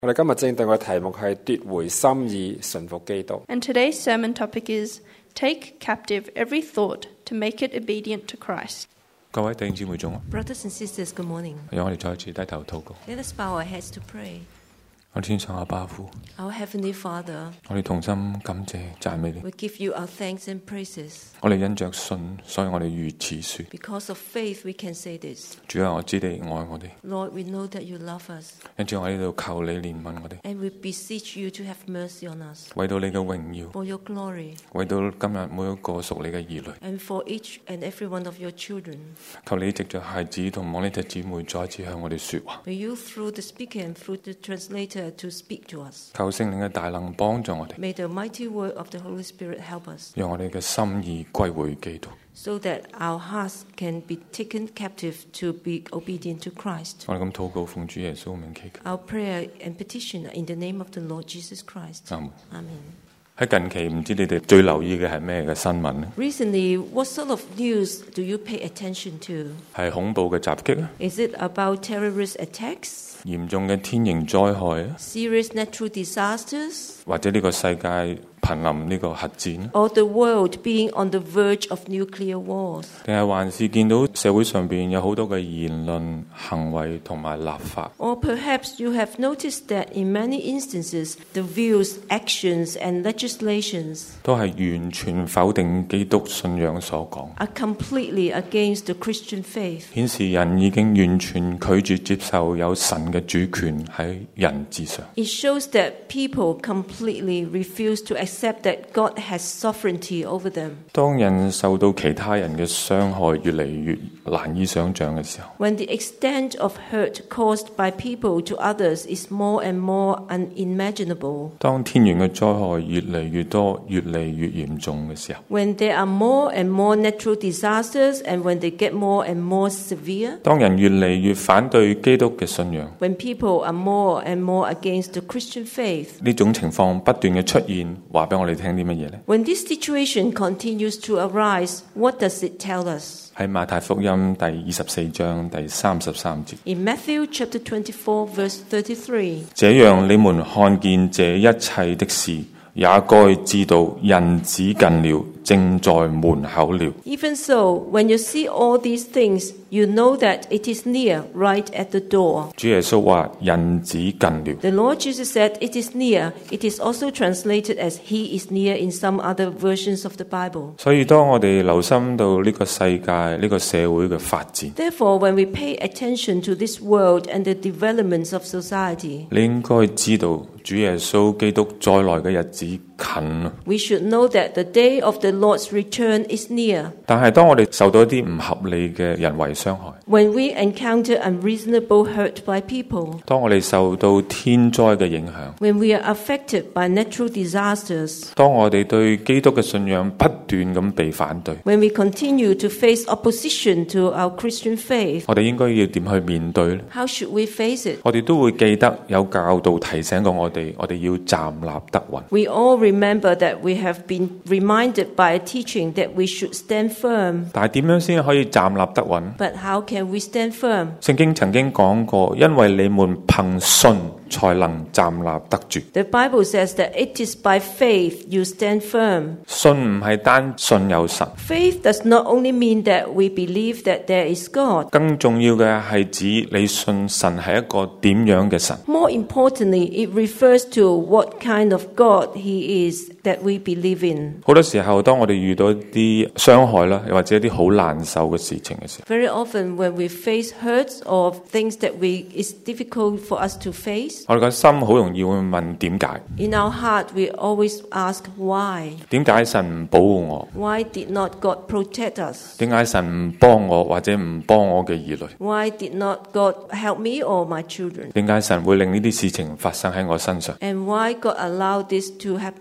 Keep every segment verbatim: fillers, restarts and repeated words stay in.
我哋今日正定嘅題目係奪回心意，順服基督。 And today's sermon topic is Take captive every thought to make it obedient to Christ. 各位弟兄姊妹中， Brothers and sisters, good morning. 讓我哋再一次低頭禱告。 Let us bow our heads to pray. 我哋天上阿爸父， Our Heavenly Father, 我哋同心感謝讚美你。 we give you our thanks and praises. 我哋因着信，所以我哋如此說。 Because of faith, we can say this. 主啊，我知你愛我哋， Lord, we know that you love us, 因此我喺度求你憐憫我哋， and we beseech you to have mercy on us 為到你嘅榮耀， for your glory, 為到今日每一個屬你嘅兒女， and for each and every one of your children. 求你藉着孩子同網呢隻姊妹再一次向我哋說話。 May you, through the speaker and through the translator, to speak to us. 求聖靈嘅大能幫助我哋， May the mighty word of the Holy Spirit help us, 讓我哋嘅心意歸回基督。 so that our hearts can be taken captive to be obedient to Christ. 我哋咁禱告，奉主耶穌名祈求。 Our prayer and petition are in the name of the Lord Jesus Christ. 阿門。 Amen. 喺近期唔知你哋最留意嘅係咩嘅新聞咧？ Recently, what sort of news do you pay attention to? 係恐怖嘅襲擊啊， Is it about terrorist attacks, 嚴重嘅天形災害啊， serious natural disasters, 或者呢個世界瀕臨呢個核戰， or the world being on the verge of nuclear wars? 定係還是見到社會上邊有好多嘅言論、行為同埋立法， Or perhaps you have noticed that in many instances, the views, actions, and legislations 都係完全否定基督信仰所講， are completely against the Christian faith, 顯示人已經完全拒絕接受有神嘅主權喺人之上。 It shows that people completely refuse to accept that God has sovereignty over them. 當人受到其他人嘅傷害越嚟越難以想像嘅時候， When the extent of hurt caused by people to others is more and more unimaginable, 當天然嘅災害越嚟越多、越嚟越嚴重嘅時候， when there are more and more natural disasters and when they get more and more severe, 當人越嚟越反對基督嘅信仰， when people are more and more against the Christian faith, 呢種情況不斷嘅出現，話俾我哋聽啲乜嘢呢？ when this situation continues to arise, what does it tell us? 喺馬太福音第二十四章第三十三節， In Matthew chapter twenty-four, verse thirty-three, 這樣你們看見這一切的事，也該知道人子近了，正在門口了。 even so, when you see all these things, you know that it is near, right at the door. 主耶穌話：人子近了。 The Lord Jesus said, it is near. It is also translated as he is near in some other versions of the Bible. 所以當我哋留心到呢個世界、呢個社會嘅發展， Therefore, when we pay attention to this world and the developments of society, 你應該知道主耶穌基督再來嘅日子近啦。 we should know that the day of the Lord's return is near. 但係當我哋受到一啲唔合理嘅人為傷害， When we encounter unreasonable hurt by people, 當我哋受到天災嘅影響， when we are affected by natural disasters, 當我哋對基督嘅信仰不斷咁被反對， when we continue to face opposition to our Christian faith, 我哋應該要點去面對呢？ how should we face it? 我哋都會記得有教導提醒過我哋，我哋要站立得穩。 We all remember that we have been reminded by a teaching that we should stand firm. 但係點樣先可以站立得穩？ But how can we stand firm? 聖經曾經講過，因為你們憑信才能站立得住。 The Bible says that it is by faith you stand firm. 信唔係單信有神， Faith does not only mean that we believe that there is God. 更重要嘅係指你信神係一個點樣嘅神。 More importantly, it refers to what kind of God He is that we believe in. 好多時候，當我哋遇到一啲傷害啦，又或者一啲好難受嘅事情嘅時候， Very often when we face hurts or things that we it's difficult for us to face, 我哋個心好容易會問點解？ in our heart we always ask why. 點解神唔保護我？ Why did not God protect us? 點解神唔幫我或者唔幫我嘅兒女？ Why did not God help me or my children? 點解神會令呢啲事情發生喺我身上？ And why God allowed this to happen to me?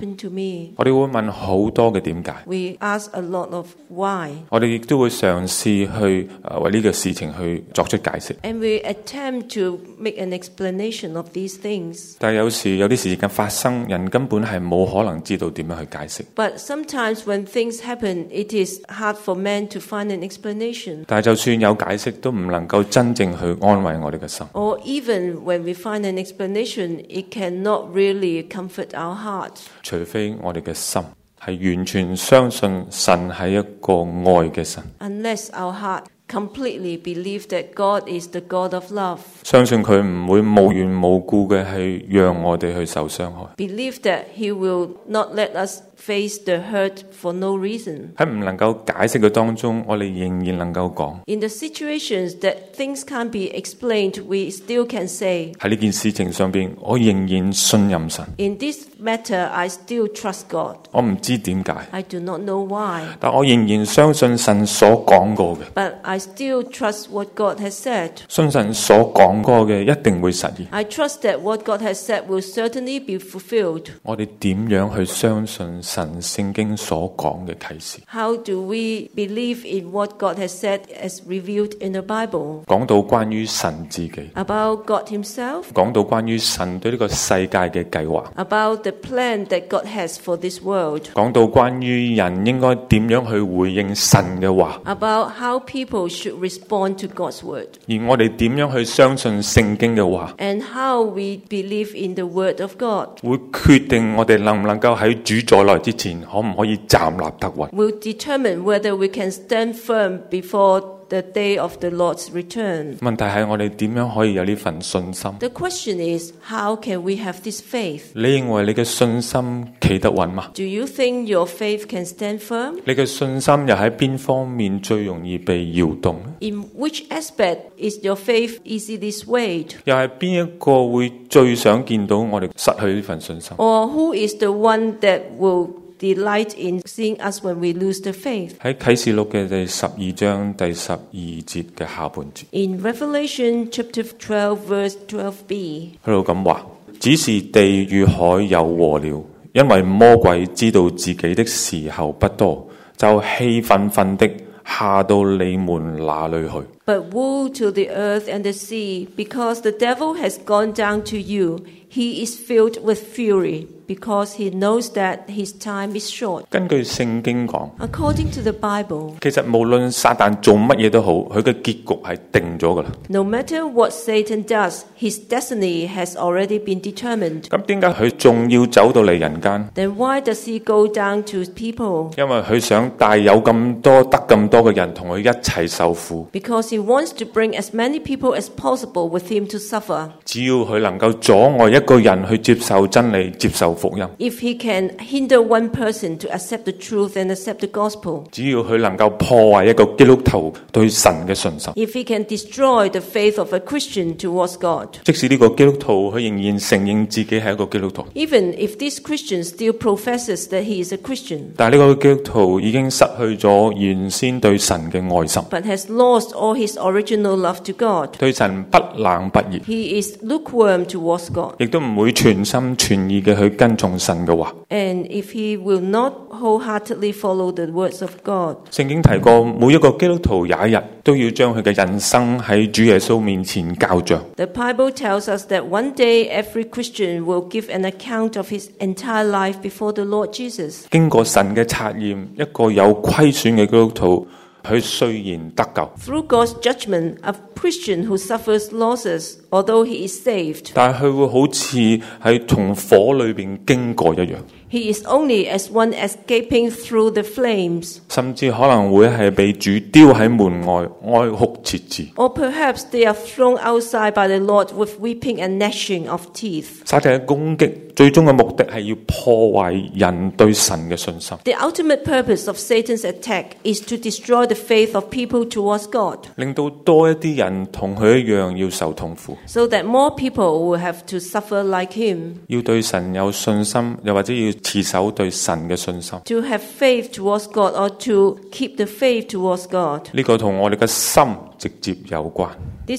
me? 我哋會問好多嘅點解， We ask a lot of why. 我哋亦都會嘗試去誒為呢個事情去作出解釋。 And we attempt to make an explanation of these things. 但係有時有啲事情發生，人根本係冇可能知道點樣去解釋。 But sometimes when things happen, it is hard for man to find an explanation. 但係就算有解釋，都唔能夠真正去安慰我哋嘅心。 Or even when we find an explanation, it cannot really comfort our heart. 除非我哋嘅心係完全相信神係一個愛嘅神， Unless our heart completely believe that God is the God of love. 相信佢唔會無緣無故嘅係讓我哋去受傷害。 Believe that He will not let us face the hurt for no reason. 喺唔能夠解釋嘅當中，我哋仍然能夠講， In the situations that things can't be explained, we still can say, 喺呢件事情上邊，我仍然信任神。 in this matter, I still trust God. 我唔知點解， I do not know why, 但我仍然相信神所講過嘅， but I still trust what God has said. 信神所講過嘅一定會實現。 I trust that what God has said will certainly be fulfilled. 我哋點樣去相信神聖經所講嘅啟示？ How do we believe in what God has said as revealed in the Bible? 講到關於神自己， About God Himself? 講到關於神對呢個世界嘅計劃， About the plan that God has for this world? 講到關於人應該點樣去回應神嘅話， About how people should respond to God's word? 而我哋點樣去相信聖經嘅話， And how we believe in the word of God? 會決定我哋能唔能夠喺主再來之前，可唔可以站立得穩。 Will determine whether we can stand firm before the day of the Lord's return. 問題係我哋點樣可以有呢份信心？ The question is, how can we have this faith? 你認為你嘅信心企得穩嗎？ Do you think your faith can stand firm? 你嘅信心又喺邊方面最容易被搖動？ In which aspect is your faith easily swayed? 又係邊一個會最想見到我哋失去呢份信心？ Or who is the one that will delight in seeing us when we lose the faith? 喺啟示錄嘅第十二章第十二節嘅下半節， In Revelation chapter twelve verse twelve b, 喺度咁話：只是地與海有禍了，因為魔鬼知道自己的時候不多，就氣憤憤的下到你們那裏去。 But woe to the earth and the sea, because the devil has gone down to you. He is filled with fury, because he knows that his time is short. 根據聖經講， According to the Bible, 其實無論撒旦做乜嘢都好，佢嘅結局係定咗噶啦。 no matter what Satan does, his destiny has already been determined. 咁點解佢仲要走到嚟人間？ Then why does he go down to people? 因為佢想帶有咁多得咁多嘅人同佢一齊受苦。 Because he wants to bring as many people as possible with him to suffer. 只要佢能夠阻礙一個人去接受真理、接受福音， If he can hinder one person to accept the truth and accept the gospel, 只要佢能夠破壞一個基督徒對神嘅信心， if he can destroy the faith of a Christian towards God, 即使呢個基督徒佢仍然承認自己係一個基督徒， even if this Christian still professes that he is a Christian, 但係呢個基督徒已經失去咗原先對神嘅愛心， but has lost all his original love to God, 對神不冷不熱， he is lukewarm towards God. 亦都唔會全心全意嘅去跟從神嘅話。 And if he will not wholeheartedly follow the words of God, 聖經提過，每一個基督徒有一日都要將佢嘅人生喺主耶穌面前交賬。 the Bible tells us that one day every Christian will give an account of his entire life before the Lord Jesus. 經過神嘅測驗，一個有虧損嘅基督徒，佢雖然得救， Through God's judgment, a Christian who suffers losses, although he is saved, 但係佢會好似喺從火裏邊經過一樣， he is only as one escaping through the flames. 甚至可能會係被主丟喺門外哀哭切齒。 Or perhaps they are thrown outside by the Lord with weeping and gnashing of teeth. 撒旦嘅攻擊最終嘅目的係要破壞人對神嘅信心， The ultimate purpose of Satan's attack is to destroy the faith of people towards God, 令到多一啲人同佢一樣要受痛苦， so that more people will have to suffer like him. 要對神有信心，又或者要持守對神嘅信心。 To have faith towards God or to keep the faith towards God. 呢個同我哋嘅心直接有關。 This is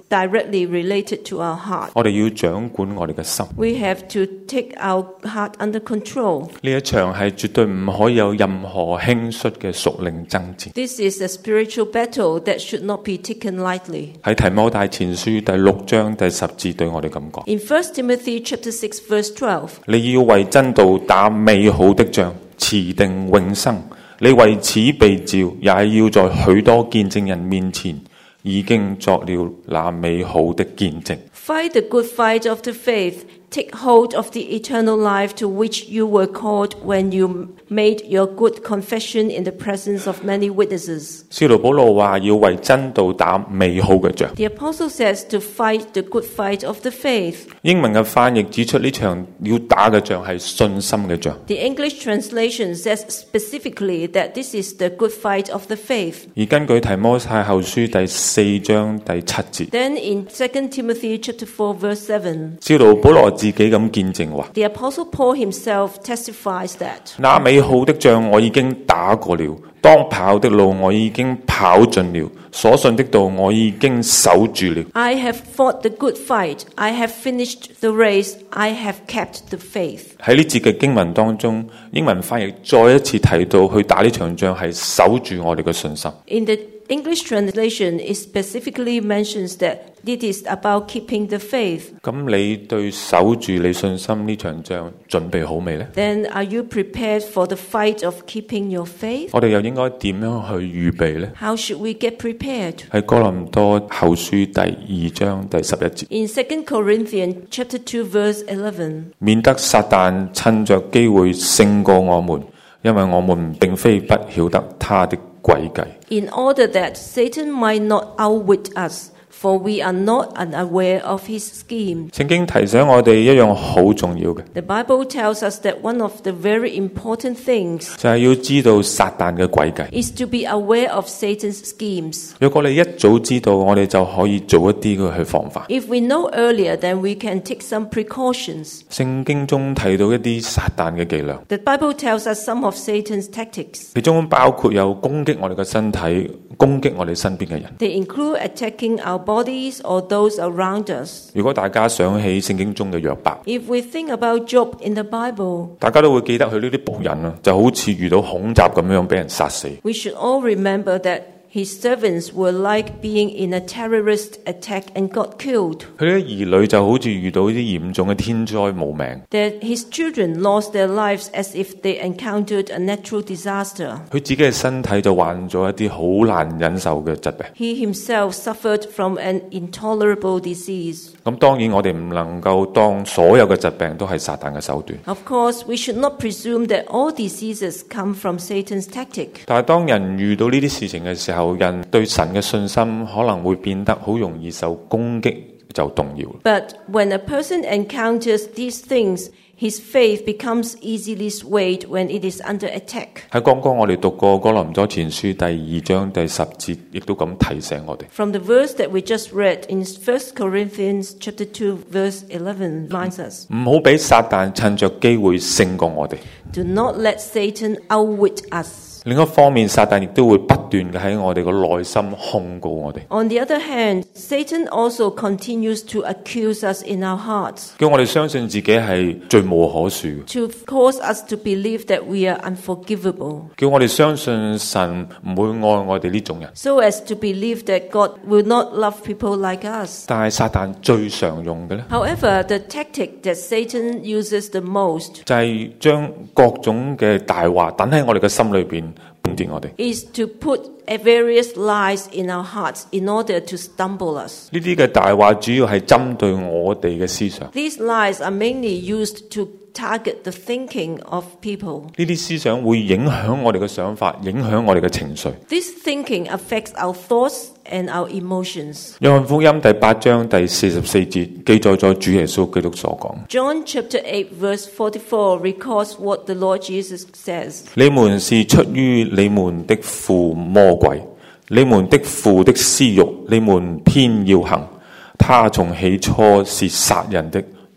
directly related to our heart. 我哋要掌管我哋嘅心。 We have to take our heart under control. 呢一場係絕對唔可以有任何輕率嘅屬靈爭戰。 This is a spiritual battle that should not be taken lightly. 喺提摩太前書第六章第十節對我哋咁講： In First Timothy chapter six verse twelve, 你要為真道打美好的仗，持定永生。你為此被召，也要在許多見證人面前已經作了那美好的見證。 fight the good fight of the faith. Take hold of the eternal life to which you were called when you made your good confession in the presence of many witnesses. 使徒保羅話要為真道打美好嘅仗。 The apostle says to fight the good fight of the faith. 英文嘅翻譯指出呢場要打嘅仗係信心嘅仗。 The English translation says specifically that this is the good fight of the faith. 而根據提摩太後書第四章第七節， Then in Second Timothy chapter four verse seven, 使徒保羅自己咁見證話： the apostle Paul himself testifies that 那美好的仗我已經打過了，當跑的路我已經跑盡了，所信的道我已經守住了。 I have fought the good fight, I have finished the race, I have kept the faith. 喺呢節嘅經文當中，英文翻譯再一次提到去打呢場仗係守住我哋嘅信心。 In the English translation, it specifically mentions that it is about keeping the faith. 咁你對守住你信心呢場仗準備好未呢？ Then are you prepared for the fight of keeping your faith? 我哋又應該點樣去預備呢？ How should we get prepared? 喺哥林多後書第二章第十一節， In Second Corinthians chapter two verse eleven, 免得撒旦趁着機會勝過我們，因為我們並非不曉得他的詭計。 in order that Satan might not outwit us, for we are not unaware of his scheme. 聖經提醒我哋一樣好重要嘅， The Bible tells us that one of the very important things 就係要知道撒旦嘅詭計。 is to be aware of Satan's schemes. 如果你一早知道，我哋就可以做一啲嘅去防範。 If we know earlier, then we can take some precautions. 聖經中提到一啲撒旦嘅伎倆， The Bible tells us some of Satan's tactics. 其中包括有攻擊我哋嘅身體、攻擊我哋身邊嘅人。 They include attacking our bodies or those around us. 如果大家想起聖經中嘅約伯， If we think about Job in the Bible, 大家都會記得佢呢啲僕人啊，就好似遇到恐襲咁樣俾人殺死。 we should all remember that his servants were like being in a terrorist attack and got killed. 佢啲兒女就好似遇到啲嚴重嘅天災冇命。 That his children lost their lives as if they encountered a natural disaster. 佢自己嘅身體就患咗一啲好難忍受嘅疾病。 He himself suffered from an intolerable disease. 咁當然我哋唔能夠當所有嘅疾病都係撒旦嘅手段。 Of course, we should not presume that all diseases come from Satan's tactic. 但係當人遇到呢啲事情嘅時候，人對神嘅信心可能會變得好容易受攻擊，就動搖。 But when a person encounters these things, his faith becomes easily swayed when it is under attack. 喺剛剛我哋讀過哥林多前書第二章第十節，亦都咁提醒我哋。 From the verse that we just read in First Corinthians chapter two verse eleven reminds us, 唔好俾撒旦趁着機會勝過我哋。 do not let Satan outwit us. 另一方面，撒旦亦都會不斷嘅喺我哋個內心控告我哋， On the other hand, Satan also continues to accuse us in our hearts, 叫我哋相信自己係罪無可恕， to cause us to believe that we are unforgivable, 叫我哋相信神唔會愛我哋呢種人。 so as to believe that God will not love people like us. 但係撒旦最常用嘅呢， However, the tactic that Satan uses the most 就係將各種嘅大話等喺我哋嘅心裏邊絆跌我哋。 is to put various lies in our hearts in order to stumble us. 呢啲嘅大話主要係針對我哋嘅思想， These lies are mainly used to target the thinking of people. 呢啲思想會影響我哋嘅想法，影響我哋嘅情緒。 This thinking affects our thoughts and our emotions. 約翰福音第八章第四十四節記載咗主耶穌基督所講： John chapter eight verse forty-four records what the Lord Jesus says. 你們是出於你們的父魔鬼，你們的父的私欲，你們偏要行。他從起初是殺人的，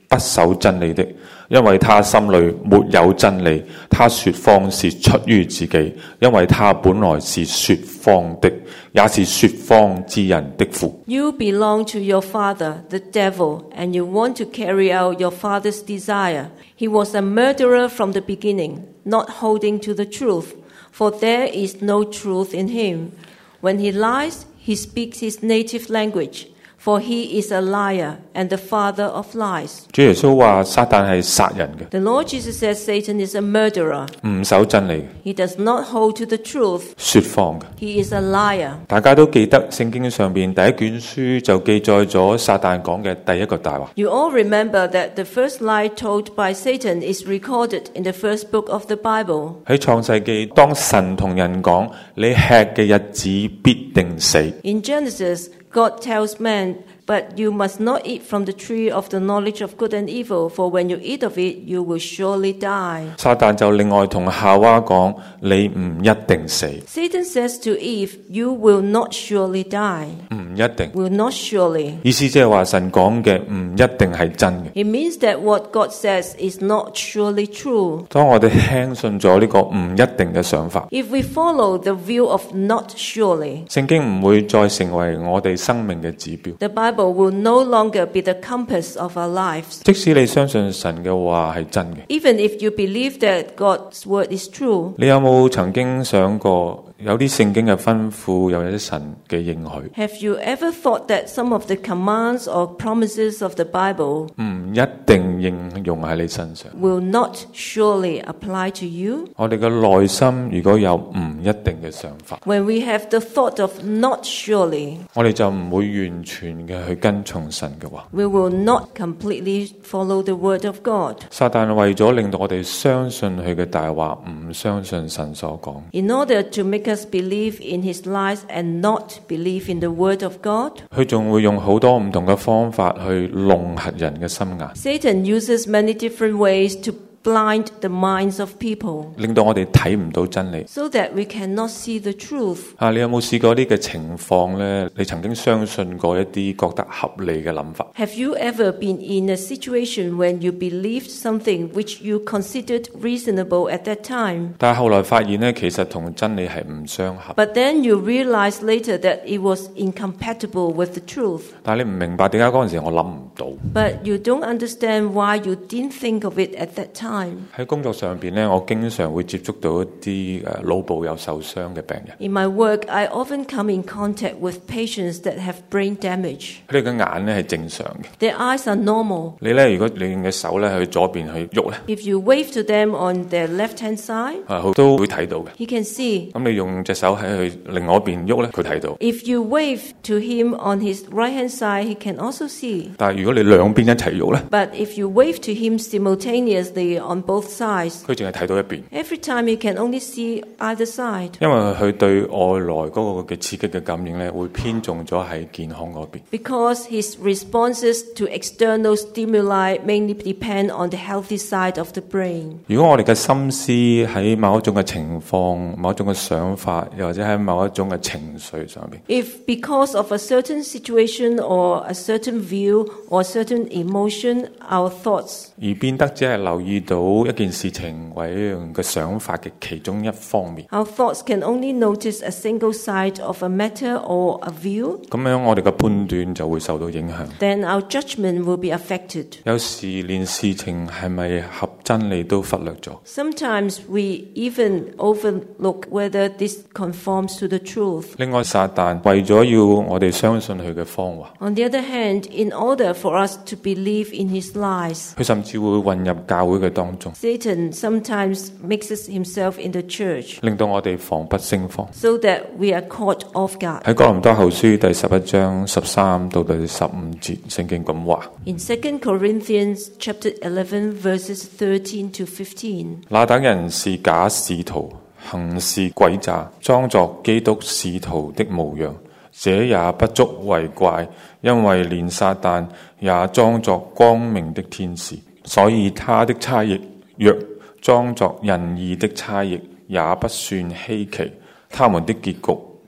不守真理的，因為他心裏沒有真理。他說謊是出於自己，因為他本來是說謊的，也是說謊之人的父。 You belong to your father, the devil, and you want to carry out your father's desire. He was a murderer from the beginning, not holding to the truth, for there is no truth in him. When he lies, he speaks his native language, for he is a liar and the father of lies. 主耶穌話撒旦係殺人嘅， The Lord Jesus says Satan is a murderer. 唔守真理嘅， He does not hold to the truth. 說謊嘅。 He is a liar. 大家都記得聖經上邊第一卷書就記載咗撒旦講嘅第一個大話。 You all remember that the first lie told by Satan is recorded in the first book of the Bible. 喺創世記，當神同人講你吃嘅日子必定死， In Genesis, God tells man, but you must not eat from the tree of the knowledge of good and evil, for when you eat of it, you will surely die. 撒旦就另外同夏娃講你唔一定死， Satan says to Eve, you will not surely die. 唔一定。 Will not surely. 意思即係話神講嘅唔一定係真嘅。 It means that what God says is not surely true. 當我哋輕信咗呢個唔一定嘅想法， If we follow the view of not surely, 聖經唔會再成為我哋生命嘅指標。 the Bible will no longer be the compass of our lives. 即使你相信神嘅話係真嘅， Even if you believe that God's word is true, 你有冇曾經想過有啲聖經嘅吩咐，又有啲神嘅應許， have you ever thought that some of the commands or promises of the Bible 唔一定應用喺你身上？ will not surely apply to you? 我哋嘅內心如果有唔一定嘅想法， When we have the thought of not surely, 我哋就唔會完全嘅去跟從神嘅話。 we will not completely follow the word of God. 撒旦為咗令到我哋相信佢嘅大話，唔相信神所講， In order to make us believe in his lies and not believe in the word of God, 佢仲會用好多唔同嘅方法去弄瞎人嘅心眼， Satan uses many different ways to blind the minds of people 令到我哋睇唔到真理。 so that we cannot see the truth. 啊，你有冇試過呢個情況呢？你曾經相信過一啲覺得合理嘅諗法， Have you ever been in a situation when you believed something which you considered reasonable at that time, 但係後來發現呢，其實同真理係唔相合。 but then you realized later that it was incompatible with the truth? 但係你唔明白點解嗰陣時我諗唔到。 But you don't understand why you didn't think of it at that time. 喺工作上邊呢，我經常會接觸到一啲誒腦部有受傷嘅病人， In my work, I often come in contact with patients that have brain damage. 佢哋嘅眼呢係正常嘅。 Their eyes are normal. 你呢，如果你嘅手呢去左邊去喐呢， If you wave to them on their left-hand side, 啊，佢都會睇到嘅。 he can see. 咁你用隻手喺佢另外一邊喐呢，佢睇到。 If you wave to him on his right-hand side, he can also see. 但係如果你兩邊一齊喐呢， But if you wave to him simultaneously on both sides, 佢淨係睇到一邊， every time he can only see either side. 因為佢對外來嗰個嘅刺激嘅感應呢，會偏重咗喺健康嗰邊。 Because his responses to external stimuli mainly depend on the healthy side of the brain. 如果我哋嘅心思喺某一種嘅情況、某一種嘅想法，又或者喺某一種嘅情緒上邊， If because of a certain situation or a certain view or certain emotion, our thoughts, 而變得只係留意到一件事情或者一樣嘅想法嘅其中一方面， our thoughts can only notice a single side of a matter or a view, 咁樣我哋嘅判斷就會受到影響。 then our judgment will be affected. 有時連事情係咪合真理都忽略咗。 Sometimes we even overlook whether this conforms to the truth. 另外，撒旦為咗要我哋相信佢嘅謊話， On the other hand, in order for us to believe in his lies, 佢甚至會混入教會嘅當中， Satan sometimes mixes himself in the church 令到我哋防不勝防。 so that we are caught off guard. 喺哥林多後書第十一章十三到第十五節，聖經咁話： In Second Corinthians chapter eleven verses thirteen to fifteen, 那等人是假使徒，行事詭詐，裝作基督使徒的模樣，這也不足為怪，因為連撒旦也裝作光明的天使，所以他的差役若裝作仁義的差役，也不算稀奇。他們的結局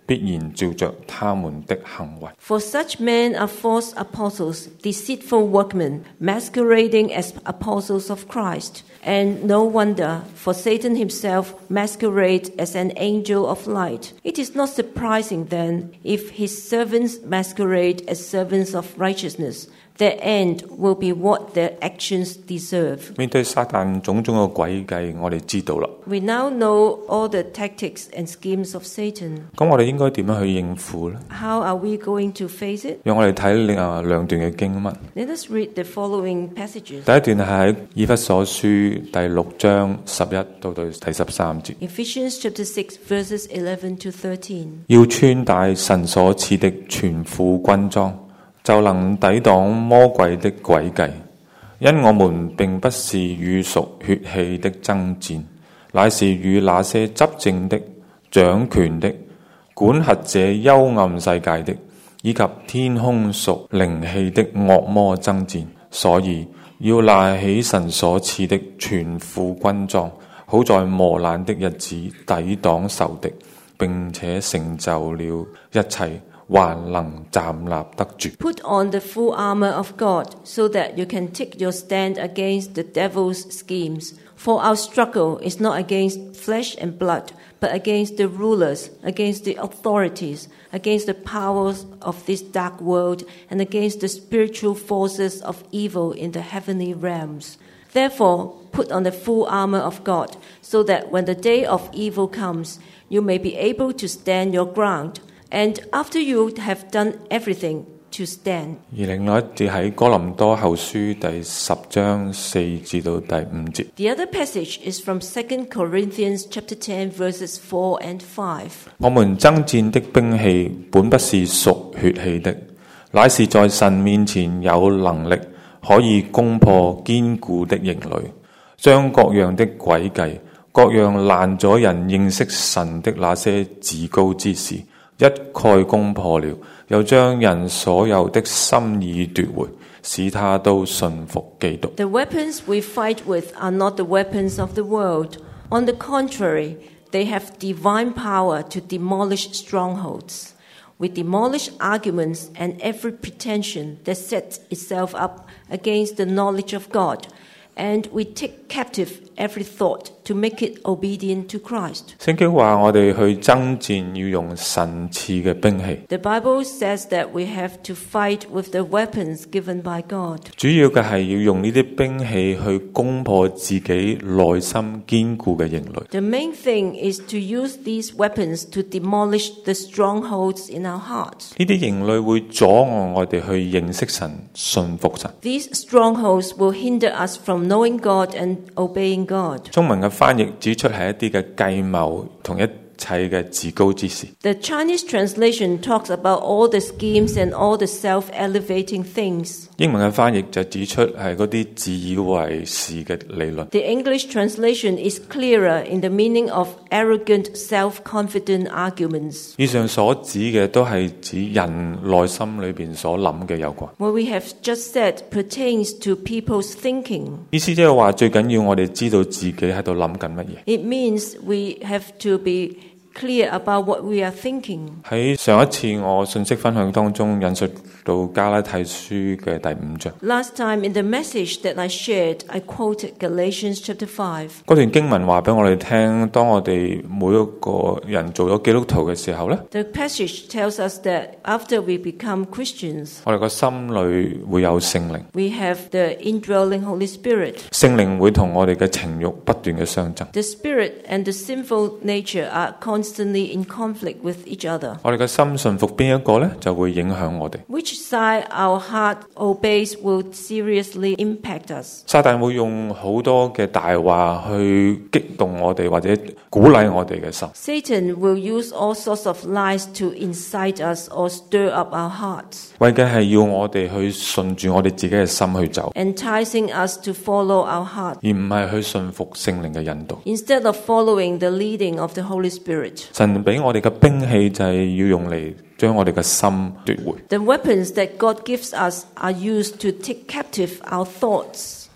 必然照着他們的行為。 For such men are false apostles, deceitful workmen, masquerading as apostles of Christ. And no wonder, for Satan himself masquerades as an angel of light. It is not surprising then if his servants masquerade as servants of righteousness. Their end will be what their actions deserve. 面對撒旦種種嘅詭計，我哋知道啦。 We now know all the tactics and schemes of Satan. 咁我哋應該點樣去應付呢？ How are we going to face it? 讓我哋睇另外兩段嘅經文。 Let us read the following passages. 第一段係喺以弗所書第六章十一到到第十三節。 Ephesians chapter six, verses eleven to thirteen. 要穿戴神所賜的全副軍裝，就能抵擋魔鬼的詭計。因我們並不是與屬血氣的爭戰，乃是與那些執政的、掌權的、管轄這幽暗世界的，以及天空屬靈氣的惡魔爭戰。所以要拿起神所賜的全副軍裝，好在磨難的日子抵擋仇敵，並且成就了一切，還能站立得住。 Put on the full armor of God, so that you can take your stand against the devil's schemes. For our struggle is not against flesh and blood, but against the rulers, against the authorities, against the powers of this dark world, and against the spiritual forces of evil in the heavenly realms. Therefore, put on the full armor of God, so that when the day of evil comes, you may be able to stand your ground. And after you have done everything, to stand. 而另外一節喺哥林多後書第十章四至到第五節。 The other passage is from Second Corinthians chapter ten, verses four and five. 我們爭戰的兵器本不是屬血氣的，乃是在神面前有能力，可以攻破堅固的營壘，將各樣的詭計、各樣攔阻人認識神的那些自高之事，一概攻破了，又將人所有的心意奪回，使他都信服基督。 The weapons we fight with are not the weapons of the world. On the contrary, they have divine power to demolish strongholds. We demolish arguments and every pretension that sets itself up against the knowledge of God, and we take captive every thought to make it obedient to Christ. 聖經話我哋去爭戰要用神賜嘅兵器， The Bible says that we have to fight with the weapons given by God. 主要嘅係要用呢啲兵器去攻破自己內心堅固嘅營壘。 The main thing is to use these weapons to demolish the strongholds in our hearts. 呢啲營壘會阻礙我哋去認識神、信服神。 These strongholds will hinder us from knowing God and obeying God. 中文嘅翻譯指出係一啲嘅計謀同一切嘅自高之事。 The Chinese translation talks about all the schemes and all the self-elevating things. 英文嘅翻譯就指出係嗰啲自以為是嘅理論。 The English translation is clearer in the meaning of arrogant, self-confident arguments. 以上所指嘅都係指人內心裏邊所諗嘅有關。 What we have just said pertains to people's thinking. 意思即係話最緊要我哋知道自己喺度諗緊乜嘢。 It means we have to be clear about what we are thinking. 喺上一次我信息分享當中引述到加拉太書嘅第五章， Last time in the message that I shared, I quoted Galatians chapter five. 嗰段經文話俾我哋聽，當我哋每一個人做咗基督徒嘅時候呢， The passage tells us that after we become Christians, 我哋個心裏會有聖靈， we have the indwelling Holy Spirit. 聖靈會同我哋嘅情慾不斷嘅相爭。 The spirit and the sinful nature are constantly in conflict with each other. 我哋嘅心信服邊一個呢，就會影響我哋。 Which side our heart obeys will seriously impact us. 撒旦會用好多嘅大話去激動我哋，或者鼓勵我哋嘅心。 Satan will use all sorts of lies to incite us or stir up our hearts, 為嘅係要我哋去順住我哋自己嘅心去走， enticing us to follow our heart 而唔係去順服聖靈嘅引導。 instead of following the leading of the Holy Spirit. 神俾我哋嘅兵器就係要用嚟將我哋嘅心奪回。 The weapons that God gives us are used to take captive our thoughts.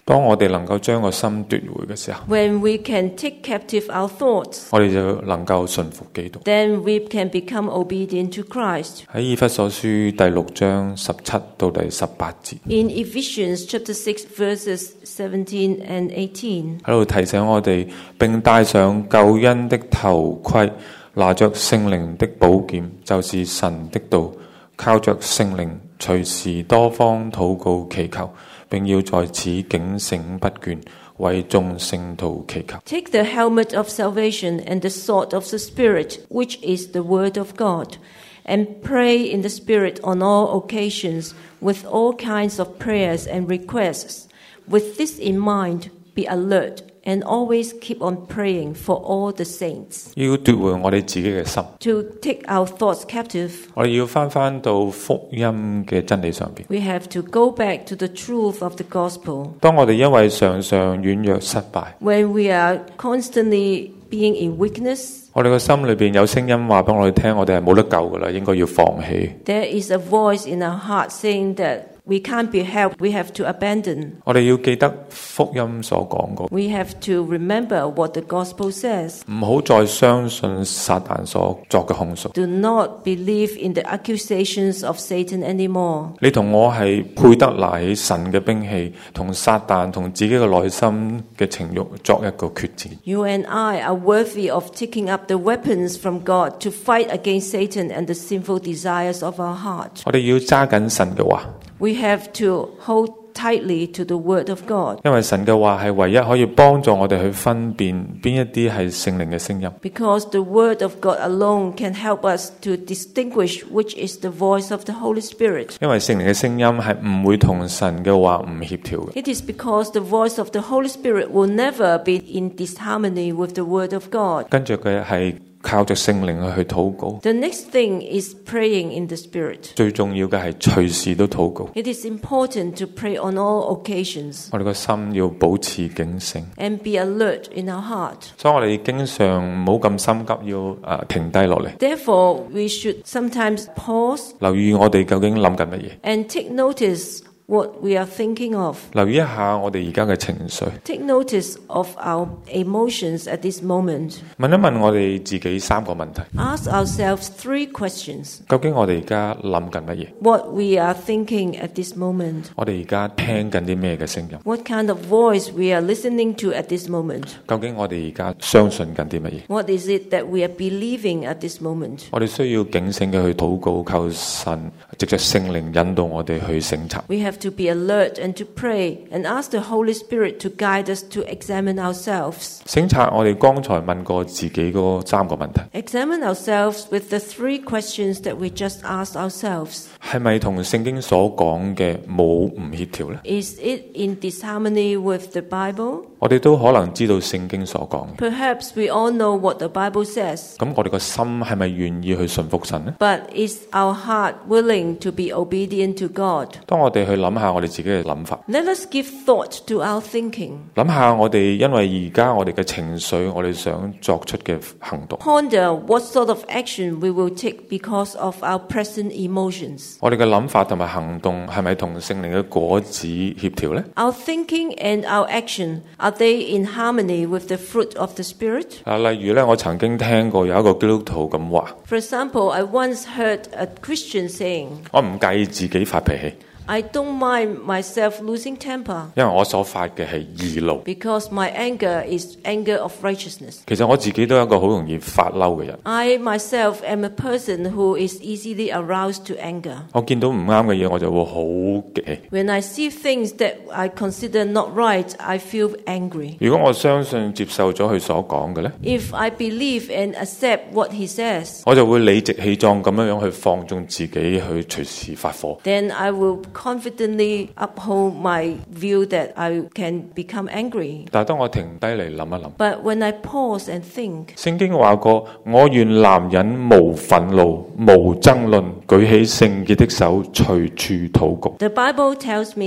當我哋能夠將個心奪回嘅時候， When we can take captive our thoughts, 我哋就能夠順服基督。 then we can become obedient to Christ. 喺以弗所書第六章十七到第十八節， In Ephesians chapter six verses seventeen and eighteen, 喺度提醒我哋，並戴上救恩的頭盔，拿着聖靈的寶劍，就是神的道，靠着聖靈隨時多方禱告祈求，並要在此警醒不倦，為眾聖徒祈求。 take the helmet of salvation and the sword of the Spirit, which is the word of God, and pray in the Spirit on all occasions with all kinds of prayers and requests. With this in mind, be alert and always keep on praying for all the saints. 要奪回我哋自己嘅心， To take our thoughts captive, 我哋要翻翻到福音嘅真理上邊。 we have to go back to the truth of the gospel. 當我哋因為常常軟弱失敗， When we are constantly being in weakness, 我哋個心裏邊有聲音話俾我哋聽，我哋係冇得救噶啦，應該要放棄。 there is a voice in our heart saying that we can't be helped, we have to abandon. 我哋要記得福音所講過， We have to remember what the gospel says. 唔好再相信撒旦所作嘅控訴。 Do not believe in the accusations of Satan anymore. 你同我係配得拿起神嘅兵器，同撒旦同自己嘅內心嘅情慾作一個決戰。 You and I are worthy of taking up the weapons from God to fight against Satan and the sinful desires of our heart. 我哋要揸緊神嘅話， We have to hold tightly to the word of God, 因為神嘅話係唯一可以幫助我哋去分辨邊一啲係聖靈嘅聲音。 because the word of God alone can help us to distinguish which is the voice of the Holy Spirit. 因為聖靈嘅聲音係唔會同神嘅話唔協調嘅。 It is because the voice of the Holy Spirit will never be in disharmony with the word of God. 跟住佢係靠着聖靈去禱告。 The next thing is praying in the Spirit. 最重要嘅係隨時都禱告。 It is important to pray on all occasions 我哋個心要保持警醒， and be alert in our heart. 所以我哋經常唔好咁心急，要誒、呃、停低落嚟， Therefore, we should sometimes pause 留意我哋究竟諗緊乜嘢， and take notice what we are thinking of. 留意一下我哋而家嘅情緒， Take notice of our emotions at this moment. 問一問我哋自己三個問題： Ask ourselves three questions. 究竟我哋而家諗緊乜嘢？ What we are thinking at this moment. 我哋而家聽緊啲咩嘅聲音？ What kind of voice we are listening to at this moment. 究竟我哋而家相信緊啲乜嘢？ What is it that we are believing at this moment. 我哋需要警醒嘅去禱告，求神藉着聖靈引導我哋去省察。 We have to be alert and to pray and ask the Holy Spirit to guide us to examine ourselves. 省察我哋剛才問過自己嗰三個問題， Examine ourselves with the three questions that we just asked ourselves. 係咪同聖經所講嘅冇唔協調呢？ Is it in disharmony with the Bible? 我哋都可能知道聖經所講， Perhaps we all know what the Bible says, 咁我哋個心係咪願意去順服神呢？ but is our heart willing to be obedient to God? 當我哋去諗下我哋自己嘅諗法， Let us give thought to our thinking. 諗下我哋因為而家我哋嘅情緒，我哋想作出嘅行動， Ponder what sort of action we will take because of our present emotions. 我哋嘅諗法同埋行動係咪同聖靈嘅果子協調呢？ Our thinking and our action, are they in harmony with the fruit of the Spirit? 啊，例如咧，我曾經聽過有一個基督徒咁話： For example, I once heard a Christian saying, 我唔介意自己發脾氣， I don't mind myself losing temper 因為我所發嘅係義怒。 because my anger is anger of righteousness. 其實我自己都係一個好容易發嬲嘅人。 I myself am a person who is easily aroused to anger. 我見到唔啱嘅嘢，我就會好激氣。 When I see things that I consider not right, I feel angry. 如果我相信接受咗佢所講嘅呢， If I believe and accept what he says, 我就會理直氣壯咁樣樣去放縱自己，去隨時發火。 then I will confidently uphold my view that I can become angry. 但係當我停低嚟諗一諗， But when I pause and think, 聖經話過：我願男人無憤怒、無爭論，舉起聖潔的手，隨處禱告。 the Bible tells me that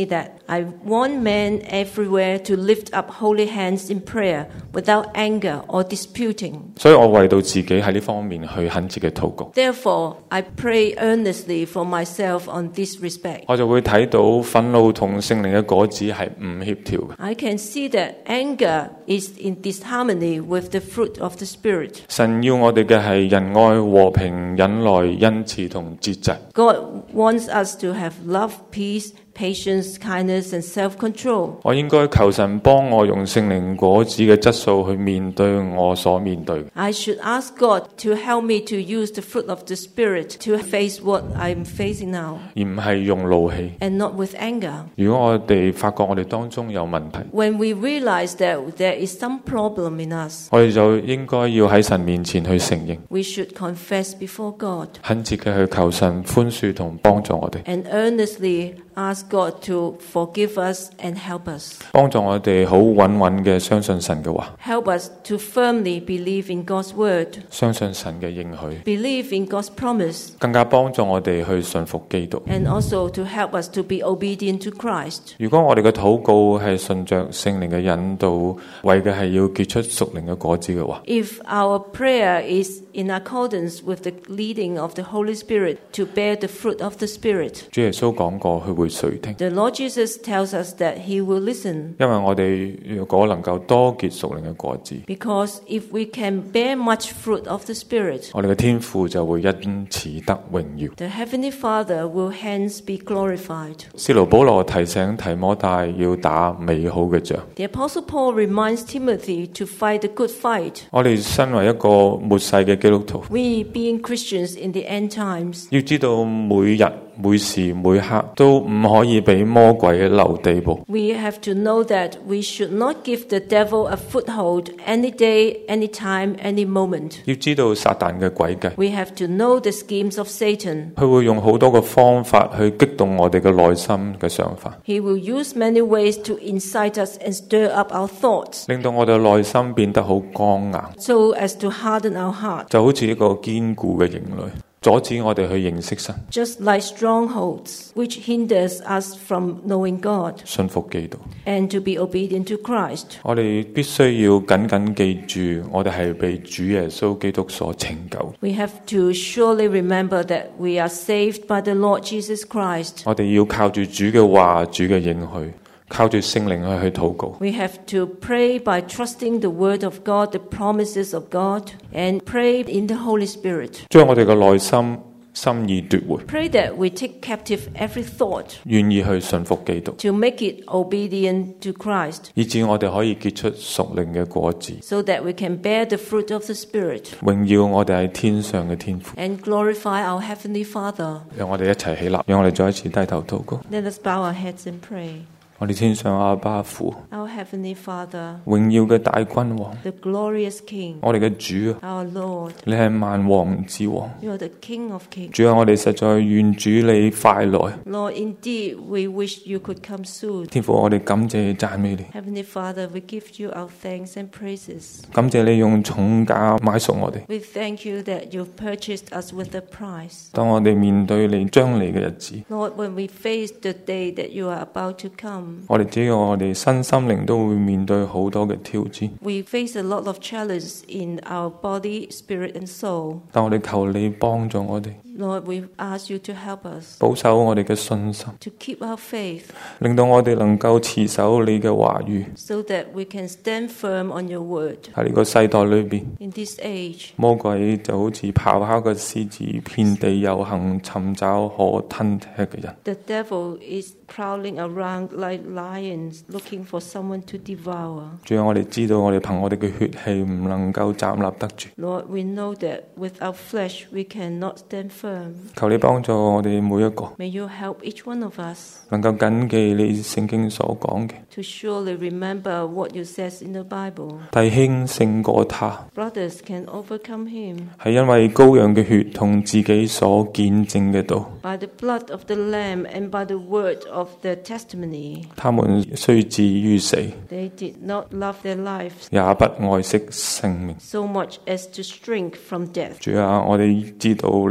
I want men everywhere to lift up holy hands in prayer without anger or disputing. 所以我為到自己喺呢方面去懇切嘅禱告。 Therefore, I pray earnestly for myself on this respect. 我就會睇到憤怒同聖靈嘅果子係唔協調嘅。 I can see that anger is in disharmony with the fruit of the Spirit. 神要我哋嘅係仁愛、和平、忍耐、恩慈同節制。 God wants us to have love, peace, patience, kindness, and self-control. 我應該求神幫我用聖靈果子嘅質素去面對我所面對嘅。 I should ask God to help me to use the fruit of the Spirit to face what I'm facing now, 而唔係用怒氣。 and not with anger. 如果我哋發覺我哋當中有問題， When we realize that there is some problem in us, 我哋就應該要喺神面前去承認， we should confess before God 懇切嘅去求神寬恕同幫助我哋， and earnestly ask God to forgive us and help us. 幫助我哋好穩穩嘅相信神嘅話， Help us to firmly believe in God's word, 相信神嘅應許， believe in God's promise, 更加幫助我哋去信服基督。 and also to help us to be obedient to Christ. 如果我哋嘅禱告係順着聖靈嘅引導，為嘅係要結出屬靈嘅果子嘅話， If our prayer is in accordance with the leading of the Holy Spirit to bear the fruit of the Spirit, 主耶穌講過佢會垂聽， the Lord Jesus tells us that He will listen. 因為我哋如果能夠多結屬靈嘅果子， Because if we can bear much fruit of the Spirit, 我哋嘅天父就會因此得榮耀。 the Heavenly Father will hence be glorified. 使徒保羅提醒提摩太要打美好嘅仗。 The Apostle Paul reminds Timothy to fight the good fight. 我哋身為一個末世嘅基督徒， We, being Christians in the end times, 要知道每日每時每刻都唔可以俾魔鬼留地步。 we have to know that we should not give the devil a foothold any day, any time, any moment. 要知道撒旦嘅詭計， We have to know the schemes of Satan. 佢會用好多個方法去激動我哋嘅內心嘅想法， He will use many ways to incite us and stir up our thoughts, 令到我哋內心變得好剛硬， so as to harden our heart, 就好似一個堅固嘅營壘，阻止我哋去認識神、 just like strongholds, which hinders us from knowing God 信服基督。 and to be obedient to Christ. 我哋必須要緊緊記住，我哋係被主耶穌基督所拯救。 We have to surely remember that we are saved by the Lord Jesus Christ. 我哋要靠住主嘅話、主嘅應許，靠住聖靈去去禱告。 We have to pray by trusting the word of God, the promises of God, and pray in the Holy Spirit. 將我哋嘅內心心意奪回， Pray that we take captive every thought 願意去信服基督， to make it obedient to Christ, 以致我哋可以結出屬靈嘅果子， so that we can bear the fruit of the Spirit 榮耀我哋喺天上嘅天父。 and glorify our Heavenly Father. 讓我哋一齊起立，讓我哋再一次低頭禱告。 Let us bow our heads and pray. 我哋天上阿爸父， Our Heavenly Father, 榮耀嘅大君王， the glorious King, 我哋嘅主啊， our Lord, 你係萬王之王。 you are the King of Kings. 主啊，我哋實在願主你快來。 Lord, indeed, we wish you could come soon. 天父，我哋感謝讚美你， Heavenly Father, we give you our thanks and praises. 感謝你用重價買贖我哋。 We thank you that you've purchased us with a price. 當我哋面對你將嚟嘅日子， Lord, when we face the day that you are about to come, 我哋知道我哋身心靈都會面對好多嘅挑戰， we face a lot of challenges in our body, spirit, and soul. 但我哋求你幫助我哋， Lord, we ask you to help us 保守我哋嘅信心， to keep our faith 令到我哋能夠持守你嘅話語。 so that we can stand firm on your word. 喺呢個世代裏邊， In this age, 魔鬼就好似咆哮嘅獅子，遍地遊行，尋找可吞吃嘅人。 the devil is prowling around like lions looking for someone to devour. 主啊，我哋知道我哋憑我哋嘅血氣唔能夠站立得住， Lord, we know that with our flesh we cannot stand firm. 求你幫助我哋每一個， May you help each one of us 能夠謹記你聖經所講嘅， to surely remember what you says in the Bible. 弟兄勝過他， Brothers can overcome him 係因為羔羊嘅血同自己所見證嘅道。 by the blood of the Lamb and by the word of their testimony. 他們雖至於死， They did not love their lives 也不愛惜性命。 so much as to shrink from death. 主啊，我哋知道你為我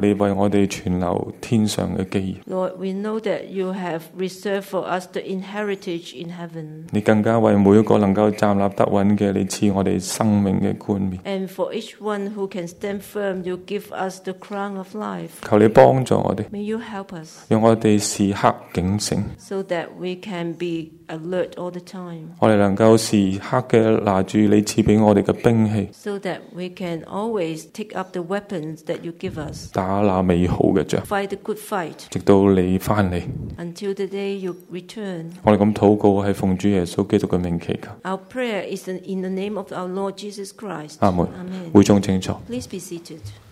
我哋存留天上嘅基業。 Lord, we know that you have reserved for us the inheritance in heaven. 你更加為每一個能夠站立得穩嘅，你賜我哋生命嘅冠冕。 And for each one who can stand firm, you give us the crown of life. 求你幫助我哋， May you help us 讓我哋時刻警醒， so that we can be alert all the time, 我哋能夠時刻嘅拿住你賜俾我哋嘅兵器， so that we can always take up the weapons that you give us, 打那美好嘅仗， fight the good fight 直到你翻嚟。 until the day you return. 我哋咁禱告係奉主耶穌基督嘅名祈求， Our prayer is in in the name of our Lord Jesus Christ. 阿門。 Amen. 會眾請坐。 Please be seated.